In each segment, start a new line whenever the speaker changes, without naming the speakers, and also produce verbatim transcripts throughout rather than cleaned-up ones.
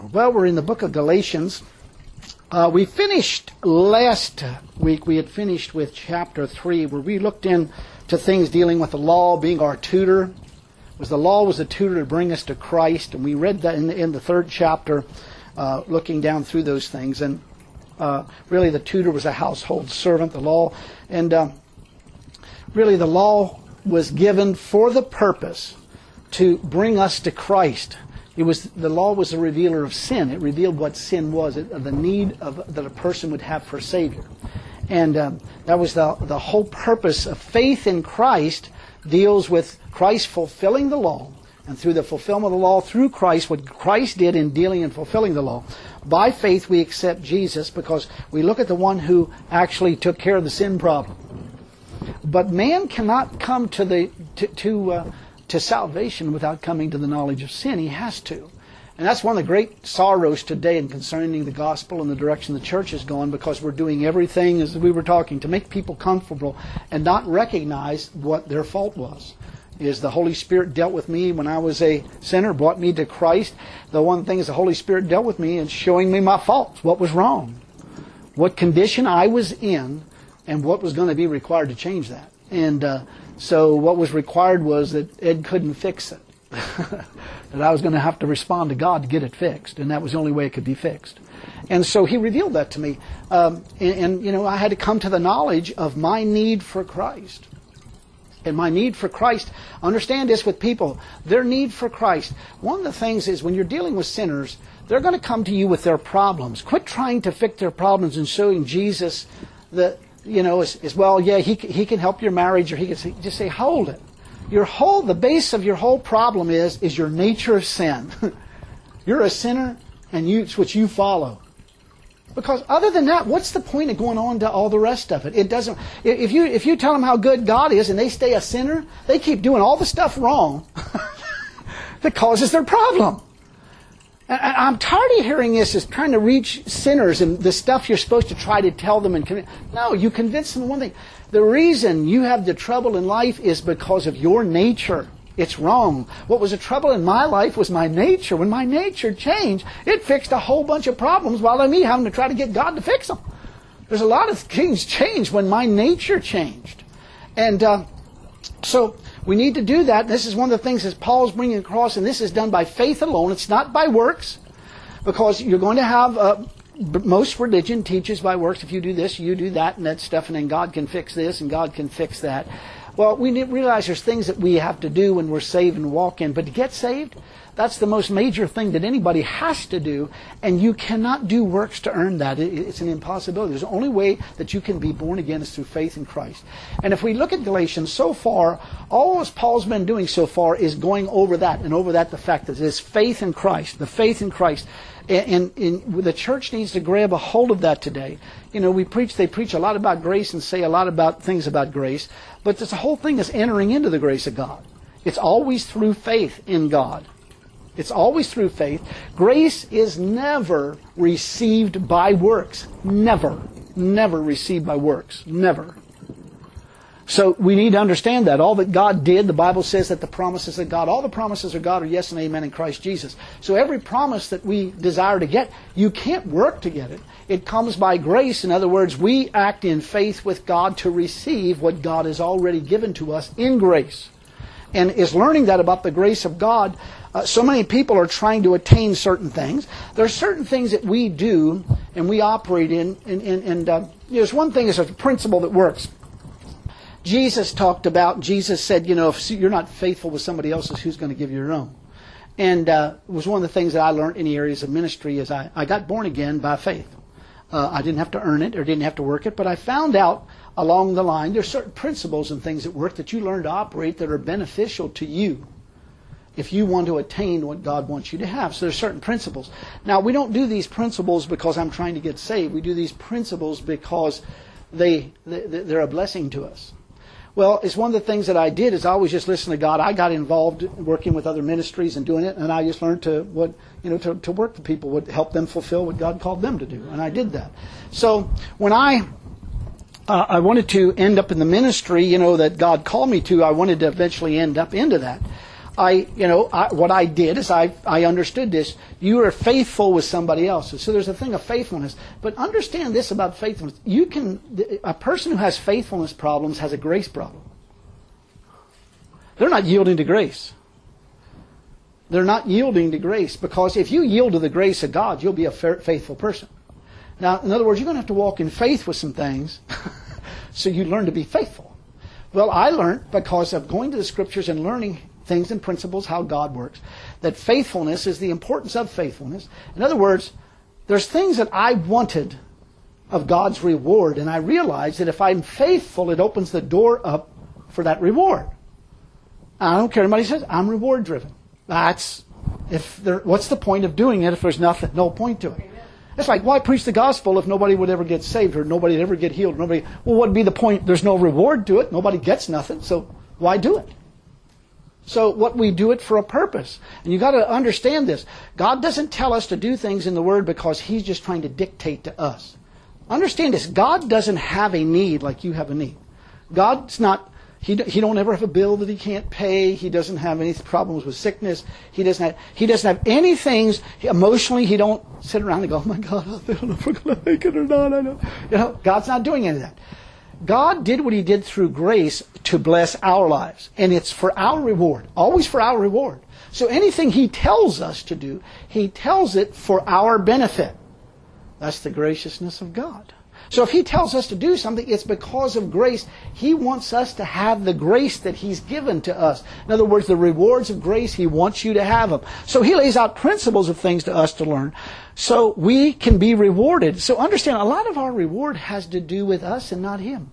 Well, we're in the book of Galatians. Uh, we finished last week, we had finished with chapter three, where we looked into things dealing with the law being our tutor. Was the law was a tutor to bring us to Christ, and we read that in the, in the third chapter, uh, looking down through those things. And uh, really the tutor was a household servant, the law. And uh, really the law was given for the purpose to bring us to Christ. It was the law was a revealer of sin. It revealed what sin was, it, the need of, that a person would have for a Savior. And um, that was the, the whole purpose of faith in Christ, deals with Christ fulfilling the law. And through the fulfillment of the law, through Christ, what Christ did in dealing and fulfilling the law. By faith we accept Jesus because we look at the one who actually took care of the sin problem. But man cannot come to the to, to uh, to salvation without coming to the knowledge of sin. He has to. And that's one of the great sorrows today in concerning the gospel and the direction the church is going, because we're doing everything, as we were talking, to make people comfortable and not recognize what their fault was. Is the Holy Spirit dealt with me when I was a sinner, brought me to Christ. The one thing is the Holy Spirit dealt with me in showing me my faults, what was wrong, what condition I was in, and what was going to be required to change that. And uh, so what was required was that Ed couldn't fix it. That I was going to have to respond to God to get it fixed. And that was the only way it could be fixed. And so He revealed that to me. Um, and, and, you know, I had to come to the knowledge of my need for Christ. And my need for Christ, understand this with people, their need for Christ. One of the things is when you're dealing with sinners, they're going to come to you with their problems. Quit trying to fix their problems and showing Jesus that, you know, is, is well, yeah, he he can help your marriage, or he can say, just say, hold it. Your whole, the base of your whole problem is is your nature of sin. You're a sinner, and you, it's what you follow. Because other than that, what's the point of going on to all the rest of it? It doesn't. If you if you tell them how good God is and they stay a sinner, they keep doing all the stuff wrong that causes their problem. And I'm tired of hearing this as trying to reach sinners and the stuff you're supposed to try to tell them and convince. No, you convince them of one thing. The reason you have the trouble in life is because of your nature. It's wrong. What was the trouble in my life was my nature. When my nature changed, it fixed a whole bunch of problems while me having to try to get God to fix them. There's a lot of things changed when my nature changed. And uh, so we need to do that. This is one of the things that Paul's bringing across, and this is done by faith alone. It's not by works, because you're going to have... Uh, most religion teaches by works. If you do this, you do that, and that stuff, and then God can fix this, and God can fix that. Well, we need to realize there's things that we have to do when we're saved and walk in. But to get saved, that's the most major thing that anybody has to do. And you cannot do works to earn that. It's an impossibility. There's the only way that you can be born again is through faith in Christ. And if we look at Galatians, so far, all as Paul's been doing so far is going over that. And over that, the fact that there's faith in Christ. The faith in Christ. And, and the church needs to grab a hold of that today. You know, we preach, they preach a lot about grace and say a lot about things about grace. But this whole thing is entering into the grace of God. It's always through faith in God. It's always through faith. Grace is never received by works. Never. Never received by works. Never. So we need to understand that. All that God did, the Bible says that the promises of God, all the promises of God are yes and amen in Christ Jesus. So every promise that we desire to get, you can't work to get it. It comes by grace. In other words, we act in faith with God to receive what God has already given to us in grace. And is learning that about the grace of God. Uh, so many people are trying to attain certain things. There are certain things that we do and we operate in. And, and, and uh, there's one thing is a principle that works. Jesus talked about, Jesus said, you know, if you're not faithful with somebody else's, who's going to give you your own? And uh, it was one of the things that I learned in the areas of ministry is I, I got born again by faith. Uh, I didn't have to earn it or didn't have to work it, but I found out along the line there's certain principles and things that work that you learn to operate that are beneficial to you if you want to attain what God wants you to have. So there's certain principles. Now, we don't do these principles because I'm trying to get saved. We do these principles because they, they they're a blessing to us. Well, it's one of the things that I did is I always just listen to God. I got involved working with other ministries and doing it, and I just learned to what you know to, to work with people, would help them fulfill what God called them to do, and I did that. So when I uh, I wanted to end up in the ministry, you know, that God called me to, I wanted to eventually end up into that. I, you know, I, what I did is I, I understood this. You are faithful with somebody else. So there's a thing of faithfulness. But understand this about faithfulness. You can, a person who has faithfulness problems has a grace problem. They're not yielding to grace. They're not yielding to grace, because if you yield to the grace of God, you'll be a faithful person. Now, in other words, you're going to have to walk in faith with some things so you learn to be faithful. Well, I learned, because of going to the Scriptures and learning things and principles, how God works, that faithfulness is the importance of faithfulness. In other words, there's things that I wanted of God's reward, and I realized that if I'm faithful, it opens the door up for that reward. I don't care what anybody says, I'm reward driven. That's, if there, what's the point of doing it if there's nothing, no point to it? It's like, why preach the gospel if nobody would ever get saved or nobody would ever get healed? Nobody, well, what would be the point? There's no reward to it. Nobody gets nothing, so why do it? So what we do it for a purpose. And you've got to understand this. God doesn't tell us to do things in the Word because He's just trying to dictate to us. Understand this. God doesn't have a need like you have a need. God's not... He he don't ever have a bill that he can't pay. He doesn't have any problems with sickness. He doesn't have he doesn't have any things emotionally. He don't sit around and go, oh my God, I don't know if we're going to make it or not. I know, you know, God's not doing any of that. God did what He did through grace to bless our lives, and it's for our reward, always for our reward. So anything He tells us to do, He tells it for our benefit. That's the graciousness of God. So if He tells us to do something, it's because of grace. He wants us to have the grace that He's given to us. In other words, the rewards of grace, He wants you to have them. So He lays out principles of things to us to learn so we can be rewarded. So understand, a lot of our reward has to do with us and not Him.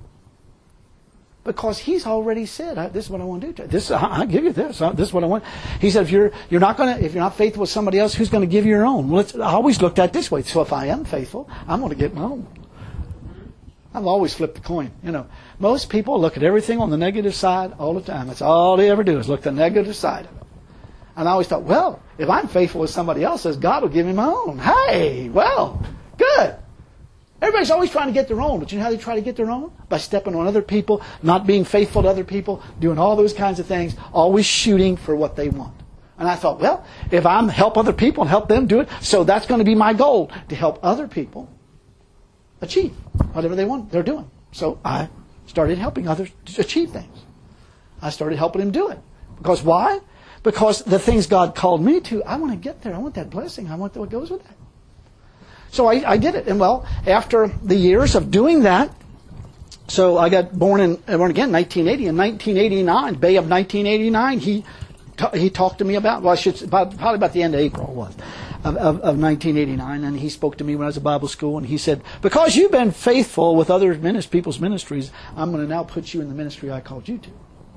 Because He's already said, this is what I want to do. This, I'll give you this. This is what I want. He said, if you're, you're not going to, if you're not faithful with somebody else, who's going to give you your own? Well, it's, I always looked at it this way. So if I am faithful, I'm going to get my own. I've always flipped the coin. You know, most people look at everything on the negative side all the time. That's all they ever do is look at the negative side of it. And I always thought, well, if I'm faithful with somebody else's, God will give me my own. Hey, well, good. Everybody's always trying to get their own. But you know how they try to get their own? By stepping on other people, not being faithful to other people, doing all those kinds of things, always shooting for what they want. And I thought, well, if I'm help other people and help them do it, so that's going to be my goal, to help other people achieve whatever they want, they're doing. So I started helping others to achieve things. I started helping them do it. Because why? Because the things God called me to, I want to get there. I want that blessing. I want what goes with that. So I, I did it. And well, after the years of doing that, so I got born in, born again in nineteen eighty. In nineteen eighty-nine, May of nineteen eighty-nine, he he talked to me about, well, I should, about, probably about the end of April it was. Of, of, of nineteen eighty-nine, and he spoke to me when I was at Bible school, and he said, because you've been faithful with other minis- people's ministries, I'm going to now put you in the ministry I called you to.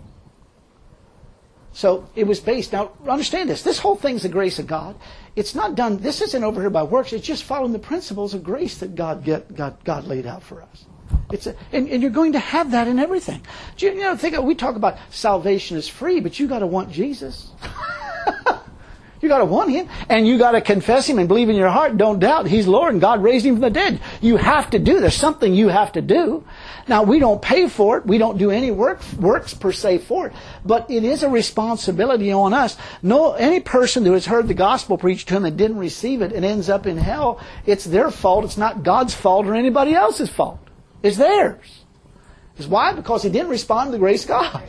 So it was based, now understand this, this whole thing's the grace of God. It's not done, this isn't over here by works, it's just following the principles of grace that God get, God, God laid out for us. It's a, and, and you're going to have that in everything. Do you, you know, think, we talk about salvation is free, but you got to want Jesus. You got to want Him, and you got to confess Him and believe in your heart. Don't doubt He's Lord, and God raised Him from the dead. You have to do. There's something you have to do. Now, we don't pay for it. We don't do any work, works per se for it. But it is a responsibility on us. No, any person who has heard the gospel preached to him and didn't receive it and ends up in hell, it's their fault. It's not God's fault or anybody else's fault. It's theirs. It's why? Because they didn't respond to the grace of God.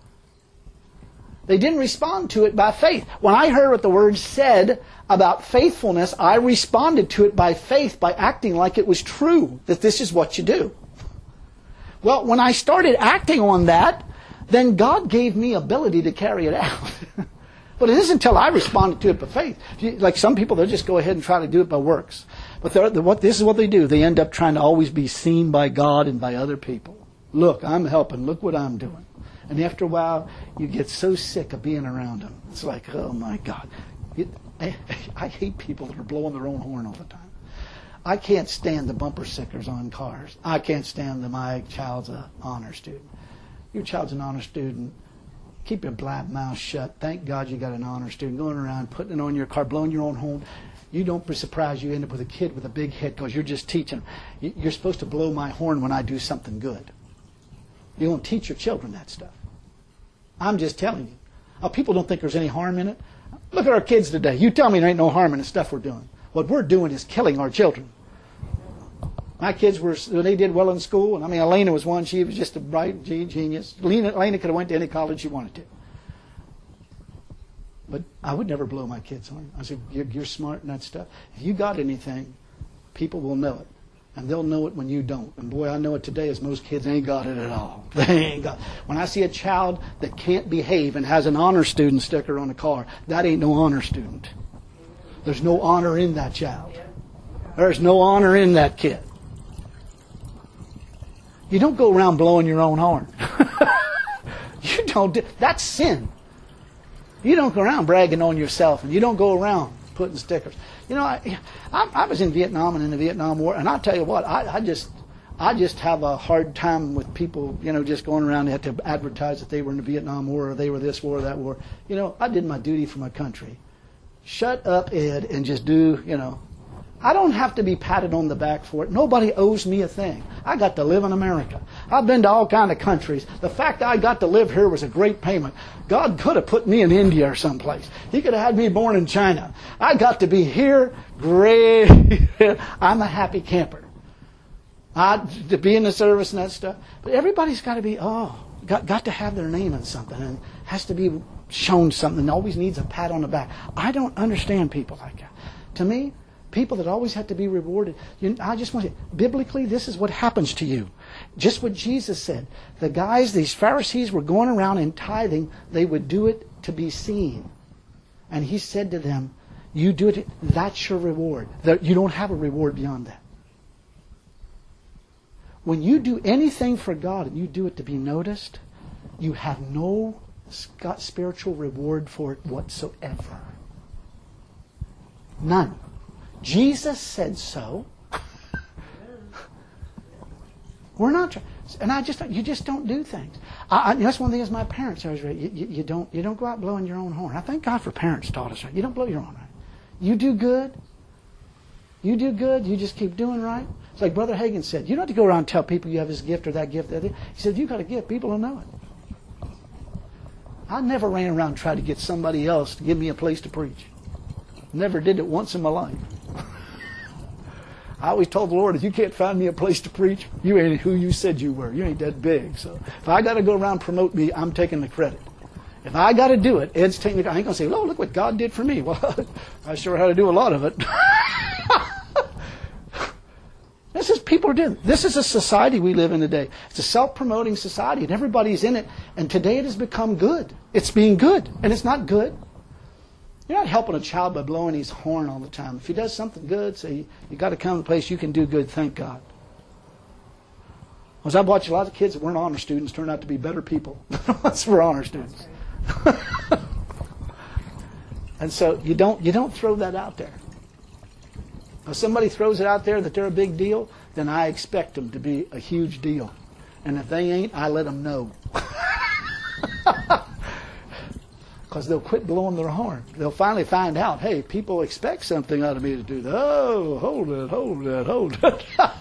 They didn't respond to it by faith. When I heard what the Word said about faithfulness, I responded to it by faith, by acting like it was true, that this is what you do. Well, when I started acting on that, then God gave me ability to carry it out. But it isn't until I responded to it by faith. Like some people, they'll just go ahead and try to do it by works. But they're, they're, what, this is what they do. They end up trying to always be seen by God and by other people. Look, I'm helping. Look what I'm doing. And after a while, you get so sick of being around them. It's like, oh my God. It, I, I hate people that are blowing their own horn all the time. I can't stand the bumper stickers on cars. I can't stand the my child's an honor student. Your child's an honor student. Keep your black mouth shut. Thank God you got an honor student going around, putting it on your car, blowing your own horn. You don't be surprised you end up with a kid with a big head because you're just teaching. You're supposed to blow my horn when I do something good. You don't teach your children that stuff. I'm just telling you. Oh, people don't think there's any harm in it. Look at our kids today. You tell me there ain't no harm in the stuff we're doing. What we're doing is killing our children. My kids were, they did well in school. And I mean, Elena was one. She was just a bright genius. Elena, Elena could have went to any college she wanted to. But I would never blow my kids' horn. I said, you're, you're smart and that stuff. If you got anything, people will know it. And they'll know it when you don't. And boy, I know it today is most kids ain't got it at all. They ain't got it. When I see a child that can't behave and has an honor student sticker on the car, that ain't no honor student. There's no honor in that child. There's no honor in that kid. You don't go around blowing your own horn. You don't do, that's sin. You don't go around bragging on yourself, and you don't go around putting stickers. You know, I, I, I was in Vietnam and in the Vietnam War, and I tell you what, I, I just, I just have a hard time with people, you know, just going around and have to advertise that they were in the Vietnam War or they were this war or that war. You know, I did my duty for my country. Shut up, Ed, and just do, you know. I don't have to be patted on the back for it. Nobody owes me a thing. I got to live in America. I've been to all kind of countries. The fact that I got to live here was a great payment. God could have put me in India or someplace. He could have had me born in China. I got to be here. Great. I'm a happy camper. I, to be in the service and that stuff. But everybody's got to be, oh, got, got to have their name in something and has to be shown something. Always needs a pat on the back. I don't understand people like that. To me, people that always have to be rewarded. You, I just want to say, biblically, this is what happens to you. Just what Jesus said. The guys, these Pharisees were going around and tithing. They would do it to be seen. And he said to them, you do it, that's your reward. You don't have a reward beyond that. When you do anything for God and you do it to be noticed, you have no spiritual reward for it whatsoever. None. Jesus said so. We're not trying, and I just you just don't do things. I, I, that's one thing as my parents always read. You, you, you don't you don't go out blowing your own horn. I thank God for parents taught us right. You don't blow your own horn. You do good. You do good. You just keep doing right. It's like Brother Hagin said. You don't have to go around and tell people you have this gift or that gift. That. He said, if you got a gift, people will know it. I never ran around and tried to get somebody else to give me a place to preach. Never did it once in my life. I always told the Lord, if you can't find me a place to preach, you ain't who you said you were. You ain't that big. So if I got to go around and promote me, I'm taking the credit. If I got to do it, Ed's taking the, I ain't going to say, oh, look what God did for me. Well, I sure had to do a lot of it. This is people are doing. This is a society we live in today. It's a self-promoting society, and everybody's in it. And today it has become good. It's being good, and it's not good. You're not helping a child by blowing his horn all the time. If he does something good, say, you, you got to come to a place you can do good, thank God. Because I've watched a lot of kids that weren't honor students turn out to be better people than ones were honor students. And so you don't you don't throw that out there. If somebody throws it out there that they're a big deal, then I expect them to be a huge deal. And if they ain't, I let them know. Because they'll quit blowing their horn. They'll finally find out, hey, people expect something out of me to do that. Oh, hold it, hold it, hold it.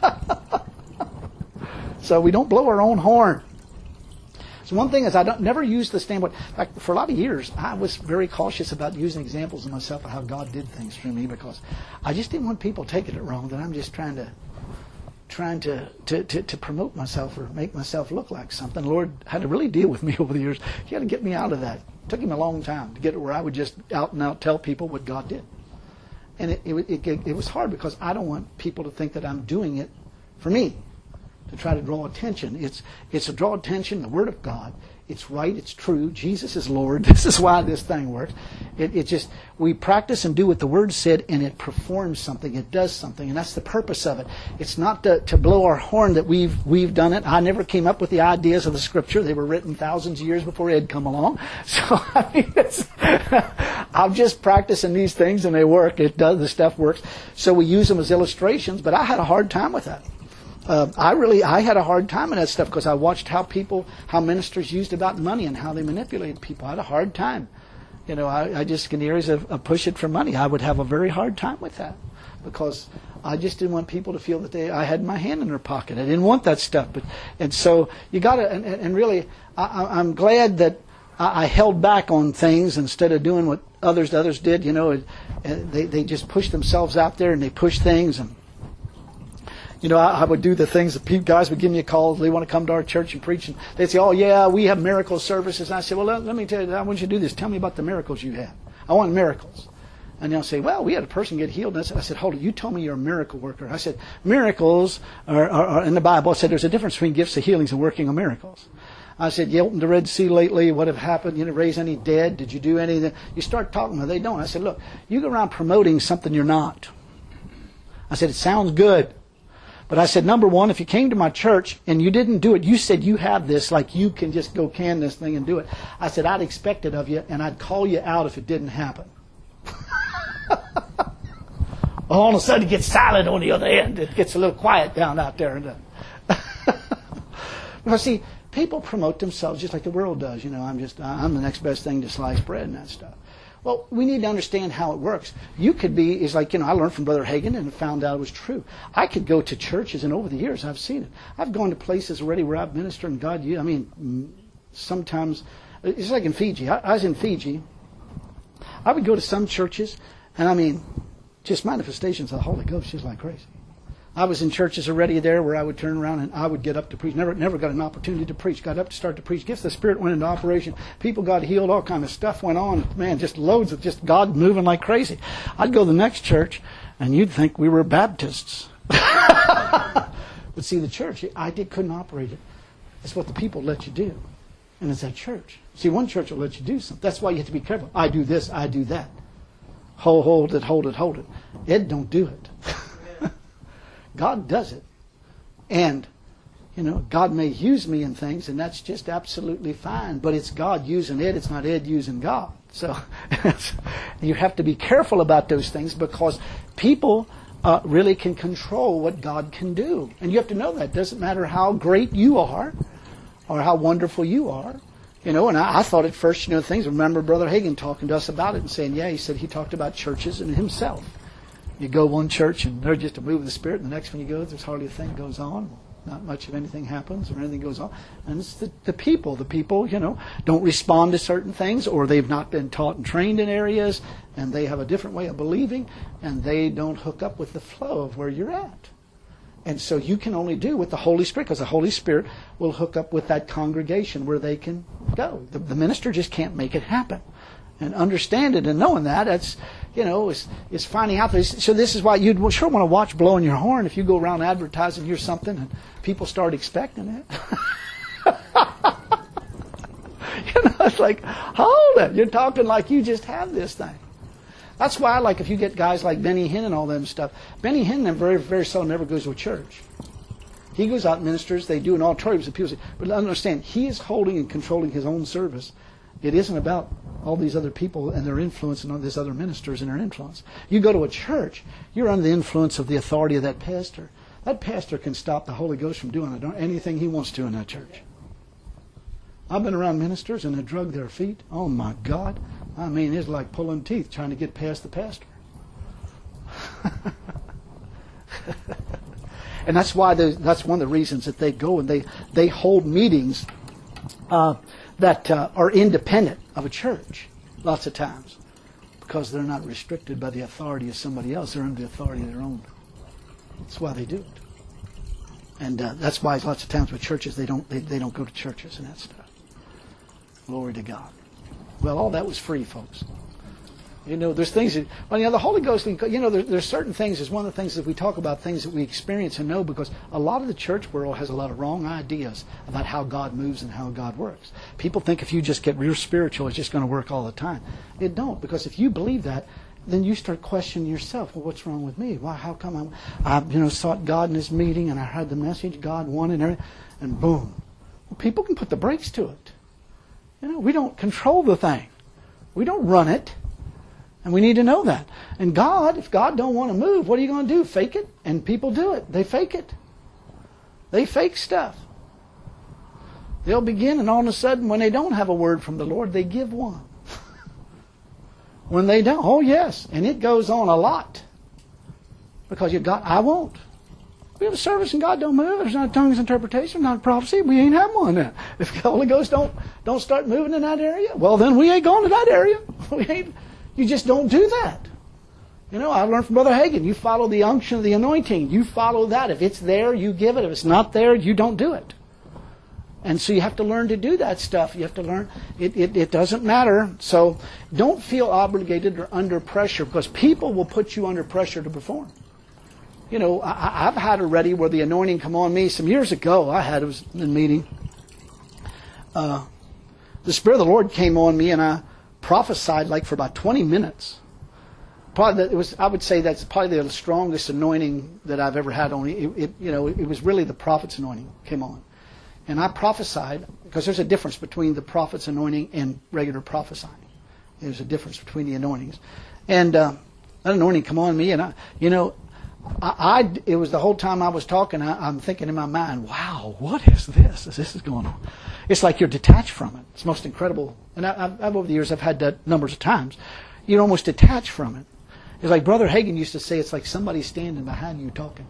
So we don't blow our own horn. So one thing is I don't never use the standpoint. In fact, for a lot of years, I was very cautious about using examples of myself of how God did things for me because I just didn't want people taking it wrong that I'm just trying to trying to, to, to, to promote myself or make myself look like something. The Lord had to really deal with me over the years. He had to get me out of that. It took him a long time to get it where I would just out and out tell people what God did. And it, it, it, it was hard because I don't want people to think that I'm doing it for me, to try to draw attention. It's it's to draw attention, the Word of God. It's right, it's true. Jesus is Lord. This is why this thing works. It, it just, we practice and do what the Word said, and it performs something. It does something, and that's the purpose of it. It's not to, to blow our horn that we've we've done it. I never came up with the ideas of the Scripture. They were written thousands of years before Ed come along. So, I mean, it's, I'm just practicing these things, and they work. It does. The stuff works. So we use them as illustrations, but I had a hard time with that. Uh, I really, I had a hard time in that stuff because I watched how people, how ministers used about money and how they manipulated people. I had a hard time. You know, I, I just, in the areas of, of push it for money, I would have a very hard time with that because I just didn't want people to feel that they, I had my hand in their pocket. I didn't want that stuff. But, and so you got to, and, and really, I, I'm glad that I, I held back on things instead of doing what others others did. You know, it, they they just push themselves out there and they push things. And you know, I, I would do the things that people, guys would give me a call. They want to come to our church and preach, and they'd say, "Oh yeah, we have miracle services." And I said, "Well, let, let me tell you, I want you to do this. Tell me about the miracles you have. I want miracles." And they'll say, "Well, we had a person get healed." And I said, I said "Hold it, you told me you're a miracle worker." I said, "Miracles are, are, are in the Bible." I said, "There's a difference between gifts of healings and working of miracles." I said, "You opened the Red Sea lately. What have happened? You didn't raise any dead? Did you do anything?" You start talking, well, they don't. I said, "Look, you go around promoting something you're not." I said, "It sounds good. But I said, number one, if you came to my church and you didn't do it, you said you have this, like you can just go can this thing and do it. I said, I'd expect it of you, and I'd call you out if it didn't happen." All of a sudden it gets silent on the other end. It gets a little quiet down out there. Because see, people promote themselves just like the world does. You know, I'm just, I'm the next best thing to sliced bread and that stuff. Well, we need to understand how it works. You could be, is like, you know, I learned from Brother Hagin and found out it was true. I could go to churches, and over the years I've seen it. I've gone to places already where I've ministered, and God, I mean, sometimes, it's like in Fiji. I, I was in Fiji. I would go to some churches, and I mean, just manifestations of the Holy Ghost just like crazy. I was in churches already there where I would turn around and I would get up to preach. Never never got an opportunity to preach. Got up to start to preach. Gifts of the Spirit went into operation. People got healed. All kind of stuff went on. Man, just loads of just God moving like crazy. I'd go to the next church and you'd think we were Baptists. But see, the church, I did couldn't operate it. That's what the people let you do. And it's that church. See, one church will let you do something. That's why you have to be careful. I do this, I do that. Hold, hold it, hold it, hold it. Ed don't do it. God does it. And, you know, God may use me in things, and that's just absolutely fine. But it's God using Ed. It's not Ed using God. So you have to be careful about those things, because people uh, really can control what God can do. And you have to know that. It doesn't matter how great you are or how wonderful you are. You know, and I, I thought at first, you know, things. Remember Brother Hagin talking to us about it and saying, yeah, he said he talked about churches and himself. You go one church and they're just a move of the Spirit, and the next one you go, there's hardly a thing goes on. Not much of anything happens or anything goes on. And it's the, the people. The people, you know, don't respond to certain things, or they've not been taught and trained in areas, and they have a different way of believing, and they don't hook up with the flow of where you're at. And so you can only do with the Holy Spirit, because the Holy Spirit will hook up with that congregation where they can go. The, the minister just can't make it happen. And understand it and knowing that, that's, you know, is is finding out this. So this is why you'd sure want to watch blowing your horn if you go around advertising you're something and people start expecting it. You know, it's like, hold it. You're talking like you just have this thing. That's why, like, if you get guys like Benny Hinn and all them stuff, Benny Hinn very, very seldom never goes to a church. He goes out and ministers. They do an auditoriums and people say, but understand, he is holding and controlling his own service. It isn't about all these other people and their influence and all these other ministers and their influence. You go to a church, you're under the influence of the authority of that pastor. That pastor can stop the Holy Ghost from doing anything he wants to in that church. I've been around ministers and they drug their feet. Oh my God. I mean, it's like pulling teeth trying to get past the pastor. And that's why that's one of the reasons that they go and they, they hold meetings uh, that uh, are independent of a church lots of times, because they're not restricted by the authority of somebody else. They're under the authority of their own. That's why they do it. And uh, that's why lots of times with churches, they don't they, they don't go to churches and that stuff. Glory to God. Well, all that was free, folks. You know, there's things that, well, you know, the Holy Ghost, you know, there, there's certain things, is one of the things that we talk about, things that we experience and know, because a lot of the church world has a lot of wrong ideas about how God moves and how God works. People think if you just get real spiritual, it's just going to work all the time. It don't, because if you believe that, then you start questioning yourself. Well, what's wrong with me? Why? How come I'm, I, you know, sought God in this meeting and I heard the message God wanted and everything, and boom. Well, people can put the brakes to it. You know, we don't control the thing. We don't run it. And we need to know that. And God, if God don't want to move, what are you going to do? Fake it? And people do it. They fake it. They fake stuff. They'll begin, and all of a sudden, when they don't have a word from the Lord, they give one. When they don't, oh yes. And it goes on a lot. Because you got, I won't. We have a service and God don't move. There's not a tongues interpretation, not a prophecy. We ain't have one then. If the Holy Ghost don't don't start moving in that area, well then we ain't going to that area. We ain't. You just don't do that. You know, I learned from Brother Hagin. You follow the unction of the anointing. You follow that. If it's there, you give it. If it's not there, you don't do it. And so you have to learn to do that stuff. You have to learn. It, it, it doesn't matter. So don't feel obligated or under pressure, because people will put you under pressure to perform. You know, I, I've had already where the anointing come on me. Some years ago, I had, it was in a meeting. Uh, the Spirit of the Lord came on me, and I prophesied like for about twenty minutes. Probably, it was. I would say that's probably the strongest anointing that I've ever had on me. It, it, you know, it was really the prophet's anointing came on. And I prophesied, because there's a difference between the prophet's anointing and regular prophesying. There's a difference between the anointings. And uh, that anointing come on me, and I, you know, I, I it was the whole time I was talking, I, I'm thinking in my mind, wow, what is this? This is going on. It's like you're detached from it. It's most incredible. And I, I've, I've over the years, I've had that numbers of times. You're almost detached from it. It's like Brother Hagin used to say, it's like somebody standing behind you talking.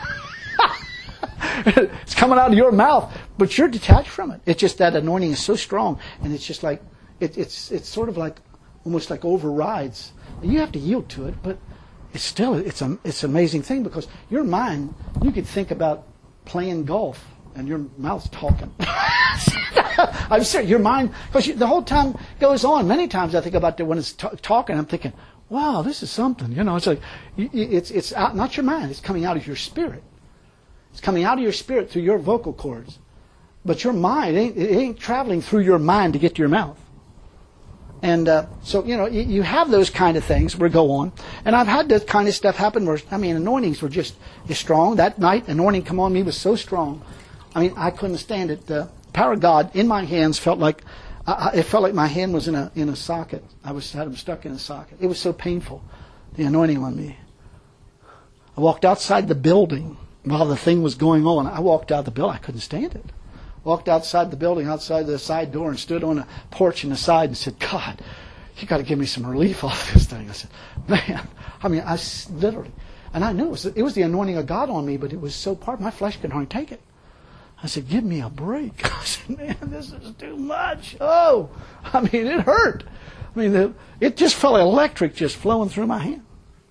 It's coming out of your mouth, but you're detached from it. It's just that anointing is so strong, and it's just like it, it's it's sort of like almost like overrides. You have to yield to it, but it's still it's a it's an amazing thing, because your mind, you could think about playing golf and your mouth's talking. I'm serious. Your mind, because the whole time goes on. Many times I think about that when it's t- talking. I'm thinking, wow, this is something. You know, it's like it's it's out, not your mind. It's coming out of your spirit. It's coming out of your spirit through your vocal cords. But your mind, it ain't, it ain't traveling through your mind to get to your mouth. And uh, so, you know, you, you have those kind of things where go on. And I've had that kind of stuff happen where, I mean, anointings were just as strong. That night, anointing come on me was so strong. I mean, I couldn't stand it. The power of God in my hands felt like, I, it felt like my hand was in a in a socket. I was had them stuck in a socket. It was so painful, the anointing on me. I walked outside the building. While the thing was going on, I walked out the building. I couldn't stand it. Walked outside the building, outside the side door, and stood on a porch in the side and said, God, you got to give me some relief off this thing. I said, man, I mean, I literally, and I knew it was, it was the anointing of God on me, but it was so part, my flesh couldn't hardly take it. I said, give me a break. I said, man, this is too much. Oh, I mean, it hurt. I mean, it, it just felt electric just flowing through my hand.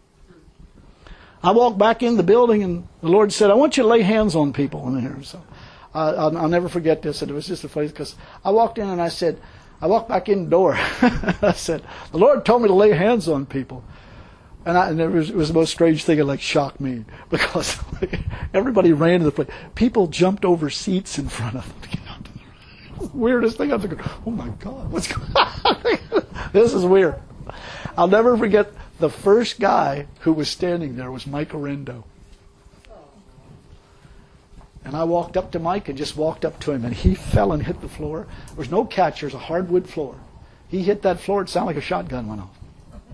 I walked back in the building, and the Lord said, I want you to lay hands on people in here. So uh, I'll, I'll never forget this. And it was just a place, because I walked in and I said, I walked back in the door. I said, the Lord told me to lay hands on people. And, I, and it, was, it was the most strange thing. It like shocked me, because everybody ran to the place. People jumped over seats in front of them to get out to the room. Weirdest thing. I'm thinking, oh my God, what's going on? This is weird. I'll never forget. The first guy who was standing there was Mike Orendo. And I walked up to Mike and just walked up to him, and he fell and hit the floor. There was no catch. There was a hardwood floor. He hit that floor. It sounded like a shotgun went off.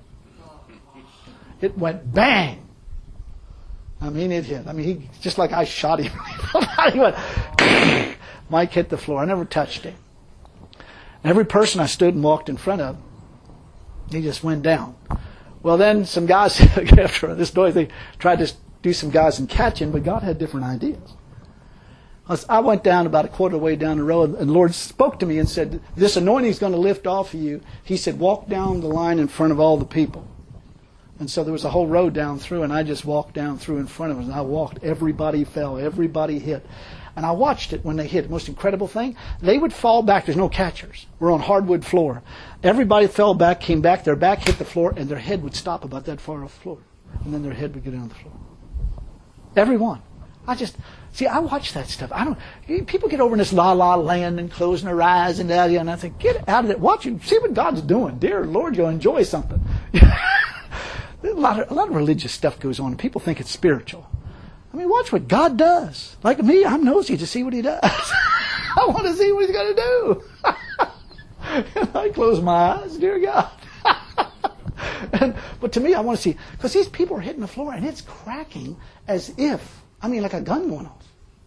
It went bang. I mean, it hit. I mean, he just like I shot him. He went, Mike hit the floor. I never touched him. Every person I stood and walked in front of, he just went down. Well, then some guys, after this noise, they tried to do some guys in catching, but God had different ideas. I went down about a quarter way down the road, and the Lord spoke to me and said, this anointing is going to lift off of you. He said, walk down the line in front of all the people. And so there was a whole road down through, and I just walked down through in front of us, and I walked. Everybody fell. Everybody hit. And I watched it when they hit. The most incredible thing, they would fall back. There's no catchers. We're on hardwood floor. Everybody fell back, came back, their back hit the floor, and their head would stop about that far off the floor. And then their head would get down the floor. Everyone. I just, see, I watch that stuff. I don't, people get over in this la-la land and closing their eyes and that, and I think, get out of it. Watch it. See what God's doing. Dear Lord, you'll enjoy something. a, lot of, a lot of religious stuff goes on. People think it's spiritual. I mean, watch what God does. Like me, I'm nosy to see what He does. I want to see what He's going to do. And I close my eyes, dear God. and, but to me, I want to see, because these people are hitting the floor and it's cracking as if, I mean, like a gun going off.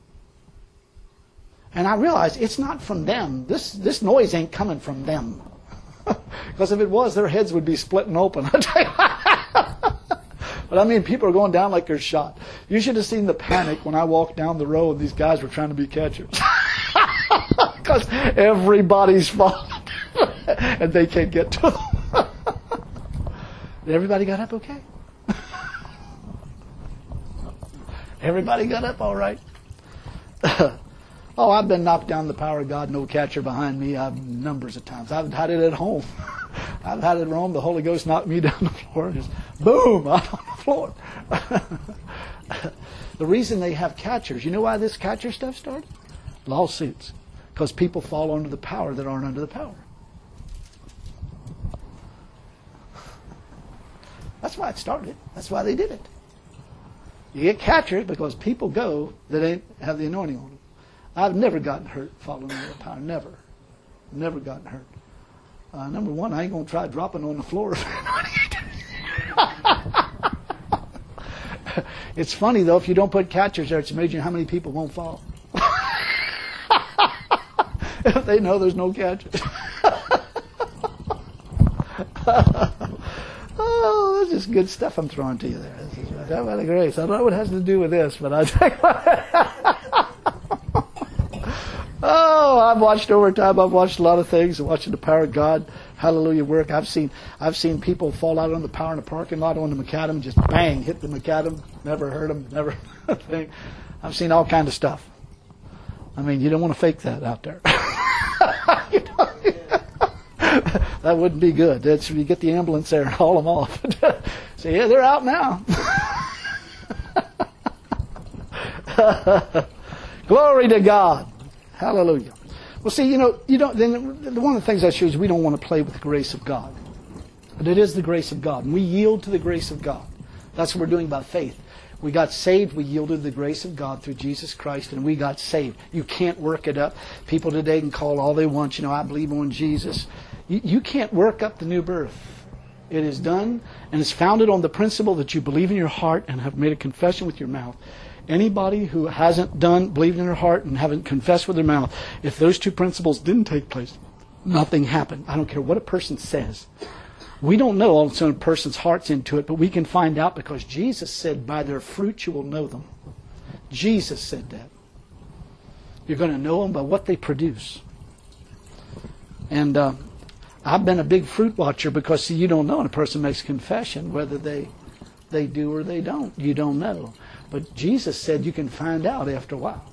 And I realize it's not from them. This this noise ain't coming from them. Because if it was, their heads would be splitting open. But But I mean, people are going down like they're shot. You should have seen the panic when I walked down the road and these guys were trying to be catchers. Because everybody's falling. And they can't get to them. Everybody got up okay? Everybody got up all right? Oh, I've been knocked down the power of God, no catcher behind me, I've numbers of times. I've had it at home. I've had it at home. The Holy Ghost knocked me down the floor and just boom, out on the floor. The reason they have catchers, you know why this catcher stuff started? Lawsuits. Because people fall under the power that aren't under the power. That's why it started. That's why they did it. You get catchers because people go that ain't have the anointing on them. I've never gotten hurt falling under the power. Never. Never gotten hurt. Uh, number one, I ain't going to try dropping on the floor. It's funny, though, if you don't put catchers there, it's amazing how many people won't fall. If they know there's no catchers. Oh, this is good stuff I'm throwing to you there. This is that by the grace. I don't know what it has to do with this, but I tell you. Oh, I've watched over time. I've watched a lot of things. I'm watching the power of God, hallelujah, work. I've seen I've seen people fall out on the power in the parking lot on the macadam, just bang, hit the macadam. Never hurt them, never thing. I've seen all kind of stuff. I mean, you don't want to fake that out there. You know? That wouldn't be good. That's you get the ambulance there and haul them off. So yeah, they're out now. Glory to God. Hallelujah. Well, see, you know, you don't. Then one of the things I show is we don't want to play with the grace of God, but it is the grace of God, and we yield to the grace of God. That's what we're doing by faith. We got saved. We yielded to the grace of God through Jesus Christ, and we got saved. You can't work it up. People today can call all they want. You know, I believe on Jesus. You, you can't work up the new birth. It is done, and it's founded on the principle that you believe in your heart and have made a confession with your mouth. Anybody who hasn't done, believed in their heart and haven't confessed with their mouth, if those two principles didn't take place, nothing happened. I don't care what a person says. We don't know all of a sudden a person's heart's into it, but we can find out because Jesus said, by their fruit you will know them. Jesus said that. You're going to know them by what they produce. And uh, I've been a big fruit watcher because, see, you don't know when a person makes confession, whether they, they do or they don't. You don't know. But Jesus said you can find out after a while.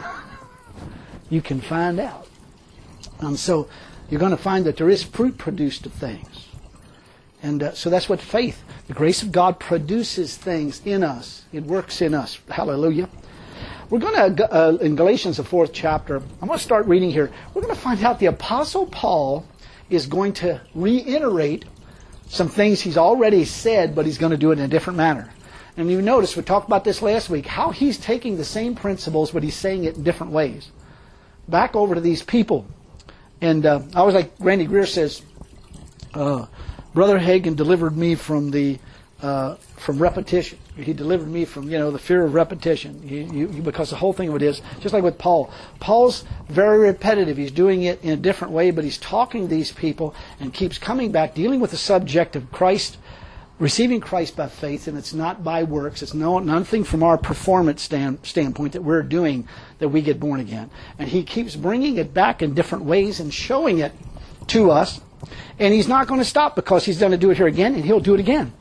You can find out. And so you're going to find that there is fruit produced of things. And uh, so that's what faith, the grace of God produces things in us. It works in us. Hallelujah. We're going to, uh, in Galatians, the fourth chapter, I'm going to start reading here. We're going to find out the Apostle Paul is going to reiterate some things he's already said, but he's going to do it in a different manner. And you notice, we talked about this last week, how he's taking the same principles, but he's saying it in different ways. Back over to these people. And uh, I was like, Randy Greer says, uh, Brother Hagin delivered me from the uh, from repetition. He delivered me from, you know, the fear of repetition. You, you, because the whole thing of it is, just like with Paul. Paul's very repetitive. He's doing it in a different way, but he's talking to these people and keeps coming back, dealing with the subject of Christ, receiving Christ by faith, and it's not by works. It's no nothing from our performance stand, standpoint that we're doing that we get born again. And he keeps bringing it back in different ways and showing it to us. And he's not going to stop because he's going to do it here again, and he'll do it again.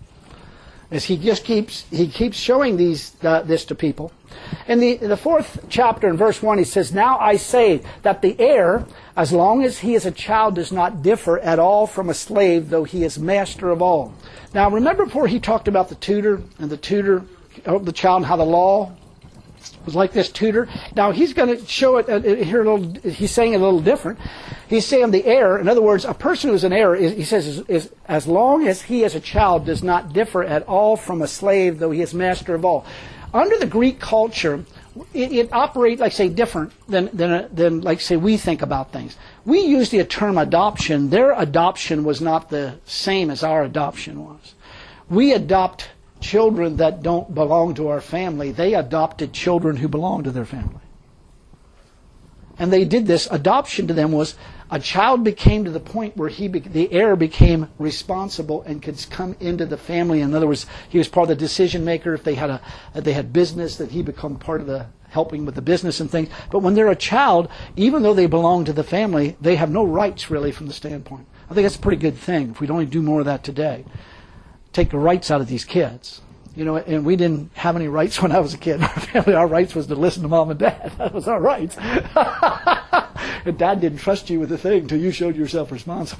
As he just keeps he keeps showing these uh, this to people. In the, the fourth chapter, in verse one, he says, Now I say that the heir, as long as he is a child, does not differ at all from a slave, though he is master of all. Now, remember before he talked about the tutor and the tutor of the child and how the law was like this tutor? Now, he's going to show it uh, here a little, he's saying it a little different. He's saying the heir, in other words, a person who is an heir, is, he says, is, is as long as he as a child does not differ at all from a slave, though he is master of all. Under the Greek culture, it, it operates, like, say, different than, than, than, like, say, we think about things. We use the term adoption. Their adoption was not the same as our adoption was. We adopt children that don't belong to our family. They adopted children who belong to their family. And they did this. Adoption to them was a child became to the point where he, be, the heir became responsible and could come into the family. In other words, he was part of the decision maker. If they had a, if they had business, that he become part of the helping with the business and things. But when they're a child, even though they belong to the family, they have no rights really from the standpoint. I think that's a pretty good thing. If we'd only do more of that today, take the rights out of these kids. You know, and we didn't have any rights when I was a kid. Our family, our rights was to listen to mom and dad. That was our rights. And dad didn't trust you with the thing until you showed yourself responsible.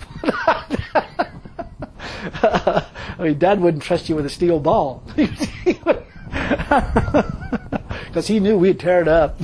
I mean, dad wouldn't trust you with a steel ball. Because he knew we'd tear it up.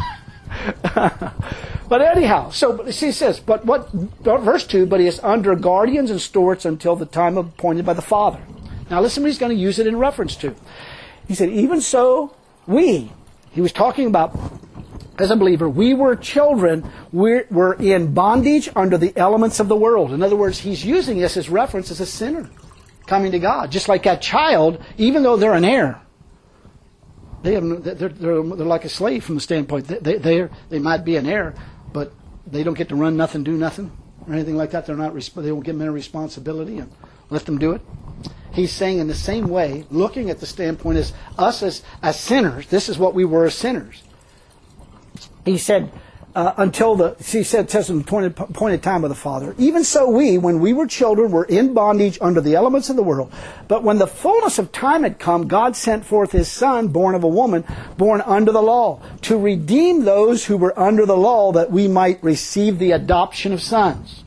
But anyhow, so she says, but what, verse two, but he is under guardians and stewards until the time appointed by the Father. Now listen what he's going to use it in reference to. He said, even so, we, he was talking about, as a believer, we were children, we're, we're in bondage under the elements of the world. In other words, he's using this as reference as a sinner coming to God. Just like that child, even though they're an heir, they have, they're, they're, they're like a slave from the standpoint. They, they, they might be an heir, but they don't get to run nothing, do nothing, or anything like that. They're not, they won't give them any responsibility and let them do it. He's saying in the same way, looking at the standpoint as us as, as sinners, this is what we were as sinners. He said, uh, until the, he said, says in the appointed, appointed time of the Father, even so we, when we were children, were in bondage under the elements of the world. But when the fullness of time had come, God sent forth His Son, born of a woman, born under the law, to redeem those who were under the law, that we might receive the adoption of sons.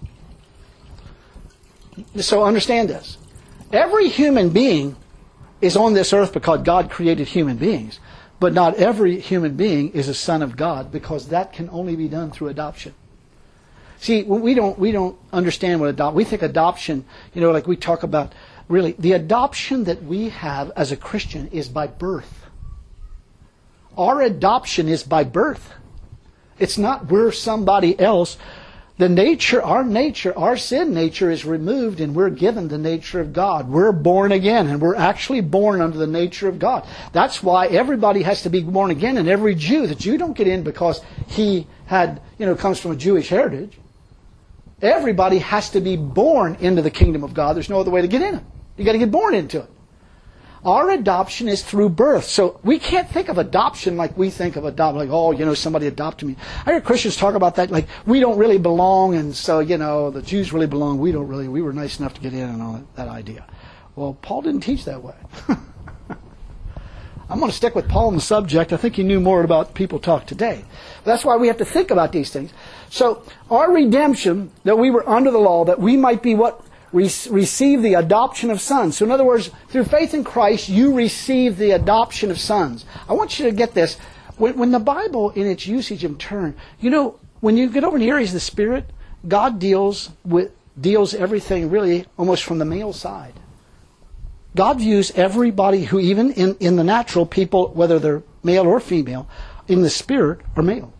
So understand this. Every human being is on this earth because God created human beings. But not every human being is a son of God, because that can only be done through adoption. See, we don't we don't understand what adopt. We think adoption, you know, like we talk about, really, the adoption that we have as a Christian is by birth. Our adoption is by birth. It's not we're somebody else. The nature, our nature, our sin nature is removed, and we're given the nature of God. We're born again, and we're actually born under the nature of God. That's why everybody has to be born again, and every Jew, the Jew don't get in because he had, you know, comes from a Jewish heritage. Everybody has to be born into the kingdom of God. There's no other way to get in it. You got to get born into it. Our adoption is through birth. So we can't think of adoption like we think of adoption, like, oh, you know, somebody adopted me. I hear Christians talk about that, like, we don't really belong, and so, you know, the Jews really belong, we don't really, we were nice enough to get in, and all that, that idea. Well, Paul didn't teach that way. I'm going to stick with Paul on the subject. I think he knew more about people talk today. That's why we have to think about these things. So, our redemption, that we were under the law, that we might be what? Receive the adoption of sons. So in other words, through faith in Christ, you receive the adoption of sons. I want you to get this. When, when the Bible, in its usage of term, you know, when you get over in the areas of the Spirit, God deals with deals everything really almost from the male side. God views everybody who, even in, in the natural, people, whether they're male or female, in the Spirit are male.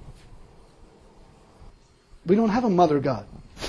We don't have a mother God.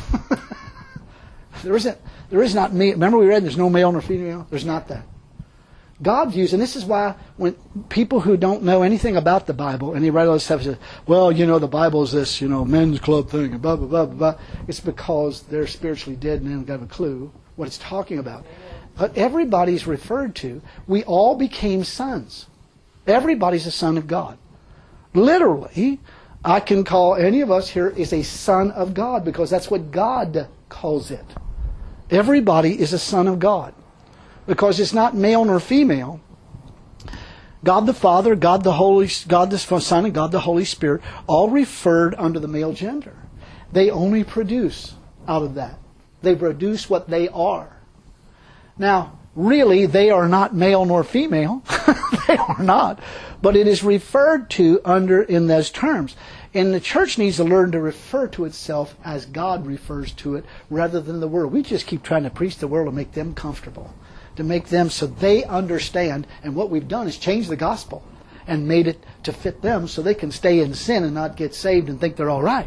There isn't, there is not me. Remember we read there's no male nor female? There's not that. God views, and this is why when people who don't know anything about the Bible, and they write all this stuff, say, well, you know, the Bible is this, you know, men's club thing, and blah, blah, blah, blah, blah. It's because they're spiritually dead and they don't have a clue what it's talking about. But everybody's referred to. We all became sons. Everybody's a son of God. Literally, I can call any of us here is a son of God, because that's what God calls it. Everybody is a son of God, because it's not male nor female. God the Father, God the Holy, God the Son, and God the Holy Spirit, all referred under the male gender. They only produce out of that. They produce what they are. Now, really, they are not male nor female. They are not. But it is referred to under in those terms. And the church needs to learn to refer to itself as God refers to it, rather than the world. We just keep trying to preach the world and make them comfortable, to make them so they understand. And what we've done is change the gospel and made it to fit them, so they can stay in sin and not get saved and think they're all right.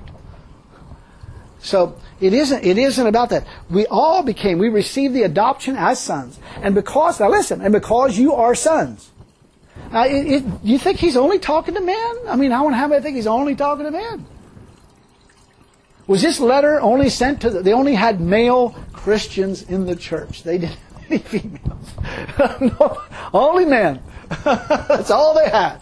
So it isn't, it isn't about that. We all became, we received the adoption as sons. And because, now listen, and because you are sons. Now, it, it, you think he's only talking to men? I mean, I want to have I think he's only talking to men. Was this letter only sent to, the, they only had male Christians in the church. They didn't have any females. No, only men. That's all they had.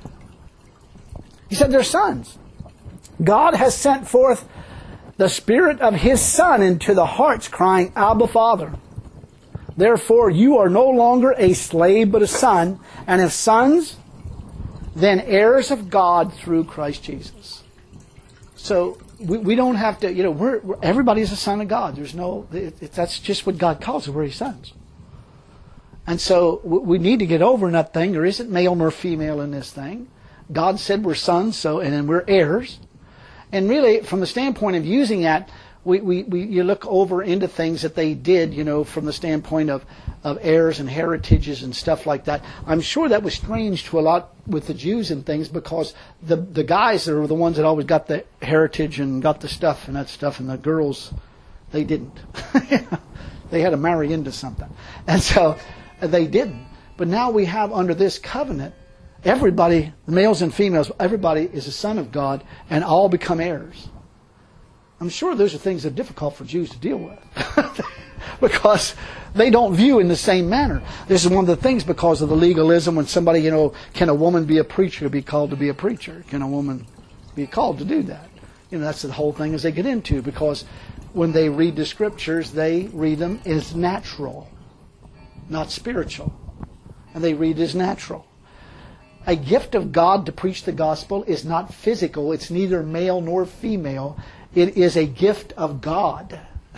He said they're sons. God has sent forth the Spirit of His Son into the hearts, crying, Abba, Father. Therefore, you are no longer a slave, but a son. And if sons, then heirs of God through Christ Jesus. So, we, we don't have to, you know, we're, we're, everybody's a son of God. There's no, it, it, that's just what God calls us. We're His sons. And so, we, we need to get over that thing. There isn't male nor female in this thing. God said we're sons, so, and then we're heirs. And really, from the standpoint of using that, we, we, we you look over into things that they did, you know, from the standpoint of, of heirs and heritages and stuff like that. I'm sure that was strange to a lot with the Jews and things, because the the guys that were the ones that always got the heritage and got the stuff and that stuff, and the girls, they didn't. They had to marry into something. And so they didn't. But now we have under this covenant, everybody, males and females, everybody is a son of God and all become heirs. I'm sure those are things that are difficult for Jews to deal with because they don't view in the same manner. This is one of the things because of the legalism when somebody, you know, can a woman be a preacher, be called to be a preacher? Can a woman be called to do that? You know, that's the whole thing as they get into, because when they read the scriptures, they read them as natural, not spiritual. And they read as natural. A gift of God to preach the gospel is not physical. It's neither male nor female. It is a gift of God.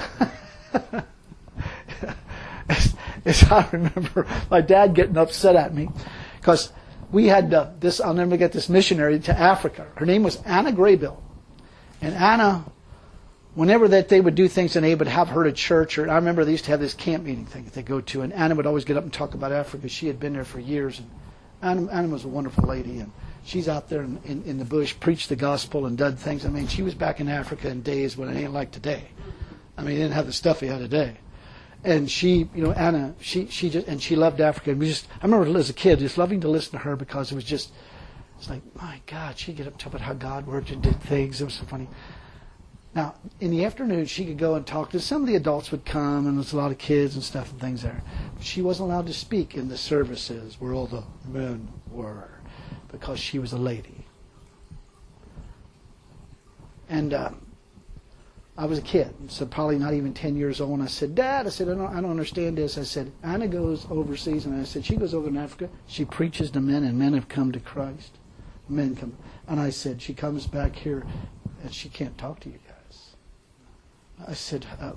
as, as I remember my dad getting upset at me because we had uh, this, I'll never get this missionary to Africa. Her name was Anna Graybill. And Anna, whenever that they would do things and they would have her at church, or I remember they used to have this camp meeting thing that they go to, and Anna would always get up and talk about Africa. She had been there for years, and Anna, Anna was a wonderful lady, and she's out there in, in, in the bush, preached the gospel and done things. I mean, she was back in Africa in days when it ain't like today. I mean, they didn't have the stuff we had today. And she, you know, Anna, she she just, and she loved Africa. And we just, I remember as a kid just loving to listen to her because it was just, it's like, my God, she'd get up and talk about how God worked and did things. It was so funny. Now, in the afternoon, she could go and talk to, some of the adults would come, and there's a lot of kids and stuff and things there. But she wasn't allowed to speak in the services where all the men were, because she was a lady. And uh, I was a kid, so probably not even ten years old, and I said, Dad, I said, I don't, I don't understand this. I said, Anna goes overseas, and I said, she goes over in Africa, she preaches to men, and men have come to Christ. Men come. And I said, she comes back here, and she can't talk to you guys. I said, uh,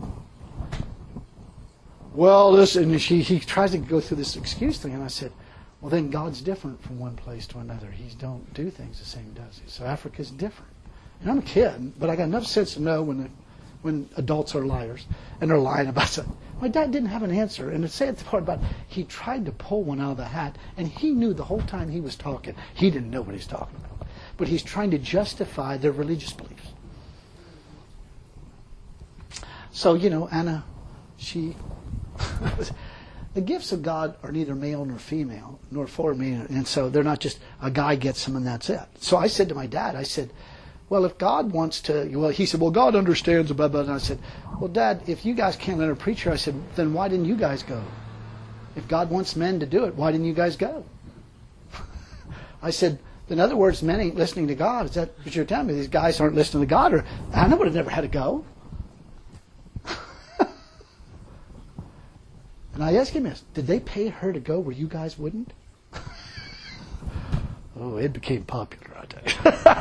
well, listen, and she, he tries to go through this excuse thing, and I said, well, then God's different from one place to another. He don't do things the same, does he? So Africa's different. And I'm a kid, but I got enough sense to know when the, when adults are liars and they're lying about something. My dad didn't have an answer. And the sad part about it, he tried to pull one out of the hat, and he knew the whole time he was talking, he didn't know what he's talking about. But he's trying to justify their religious beliefs. So, you know, Anna, she... The gifts of God are neither male nor female, nor for me, and so they're not just a guy gets them and that's it. So I said to my dad, I said, well, if God wants to, well, he said, well, God understands, blah, blah, and I said, well, Dad, if you guys can't let a preacher, I said, then why didn't you guys go? If God wants men to do it, why didn't you guys go? I said, in other words, men ain't listening to God. Is that what you're telling me? These guys aren't listening to God, or Anna would have never had to go. And I asked him this, did they pay her to go where you guys wouldn't? Oh, it became popular, I tell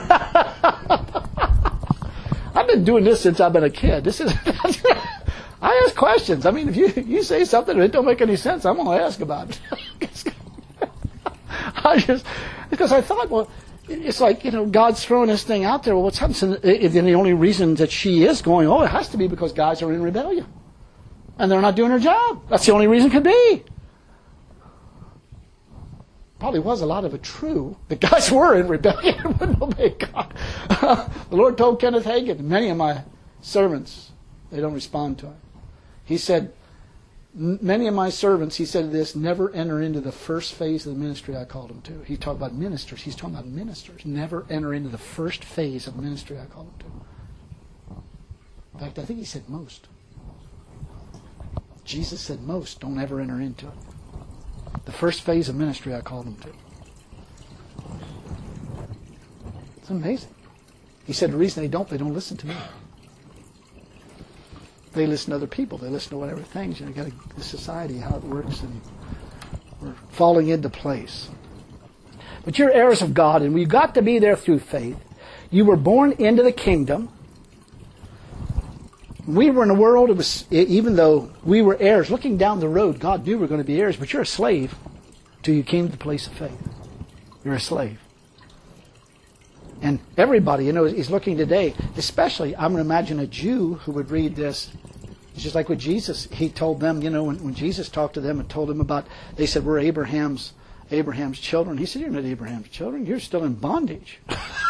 you. I've been doing this since I've been a kid. This is I ask questions. I mean, if you you say something that don't make any sense, I'm going to ask about it. I just, because I thought, well, it's like, you know, God's throwing this thing out there. Well, what's happening? And the only reason that she is going, oh, it has to be because guys are in rebellion. And they're not doing their job. That's the only reason it could be. Probably was a lot of it true. The guys were in rebellion with obey God. The Lord told Kenneth Hagin, many of my servants, they don't respond to him. He said, many of my servants, he said this, never enter into the first phase of the ministry I called them to. He talked about ministers. He's talking about ministers. Never enter into the first phase of the ministry I called them to. In fact, I think he said most. Jesus said most don't ever enter into it. The first phase of ministry I called them to. It's amazing. He said the reason they don't, they don't listen to me. They listen to other people. They listen to whatever things. You know, got the society, how it works, and we're falling into place. But you're heirs of God, and we've got to be there through faith. You were born into the kingdom. We were in a world, it was, even though we were heirs, looking down the road, God knew we were going to be heirs, but you're a slave till you came to the place of faith. You're a slave. And everybody, you know, is looking today, especially, I'm going to imagine a Jew who would read this. It's just like with Jesus. He told them, you know, when, when Jesus talked to them and told them about, they said, we're Abraham's Abraham's children. He said, you're not Abraham's children. You're still in bondage.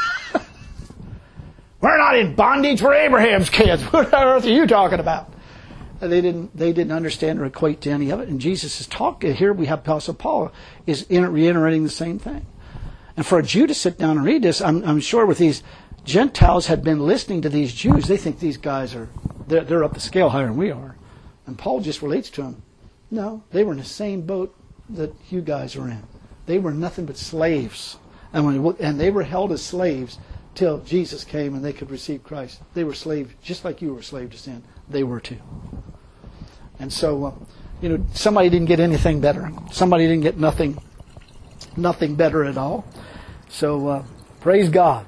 We're not in bondage. We're Abraham's kids. What on earth are you talking about? And they didn't. They didn't understand or equate to any of it. And Jesus is talking here. We have Apostle Paul is reiterating the same thing. And for a Jew to sit down and read this, I'm, I'm sure with these Gentiles had been listening to these Jews, they think these guys are they're, they're up the scale higher than we are. And Paul just relates to them. No, they were in the same boat that you guys are in. They were nothing but slaves, and when and they were held as slaves till Jesus came and they could receive Christ. They were slaves just like you were a slave to sin. They were too. And so, uh, you know, somebody didn't get anything better. Somebody didn't get nothing, nothing better at all. So, uh, praise God.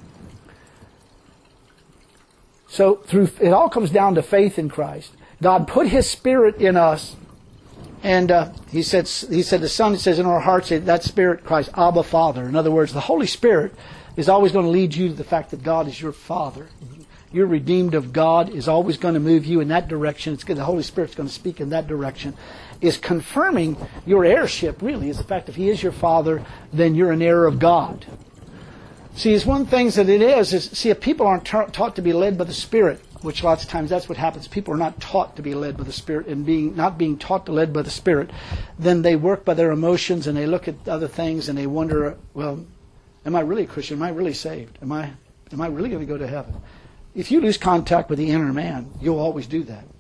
So, through it all comes down to faith in Christ. God put His Spirit in us. And uh, he said, he said, the Son, it says in our hearts, that Spirit cries, Abba, Father. In other words, the Holy Spirit is always going to lead you to the fact that God is your Father. You're redeemed of God, is always going to move you in that direction. It's the Holy Spirit's going to speak in that direction. Is confirming your heirship, really, is the fact that if He is your Father, then you're an heir of God. See, it's one of the things that it is, is, see, if people aren't ta- taught to be led by the Spirit, which lots of times that's what happens. People are not taught to be led by the Spirit, and being not being taught to led by the Spirit, then they work by their emotions and they look at other things and they wonder, well, am I really a Christian? Am I really saved? Am I am I really going to go to heaven? If you lose contact with the inner man, you'll always do that.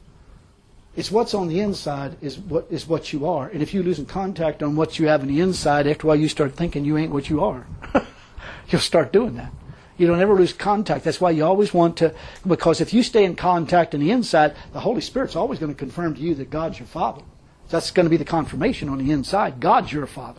It's what's on the inside is what is what you are. And if you lose contact on what you have on the inside, after a while you start thinking you ain't what you are. You'll start doing that. You don't ever lose contact. That's why you always want to, because if you stay in contact on the inside, the Holy Spirit's always going to confirm to you that God's your Father. That's going to be the confirmation on the inside. God's your Father.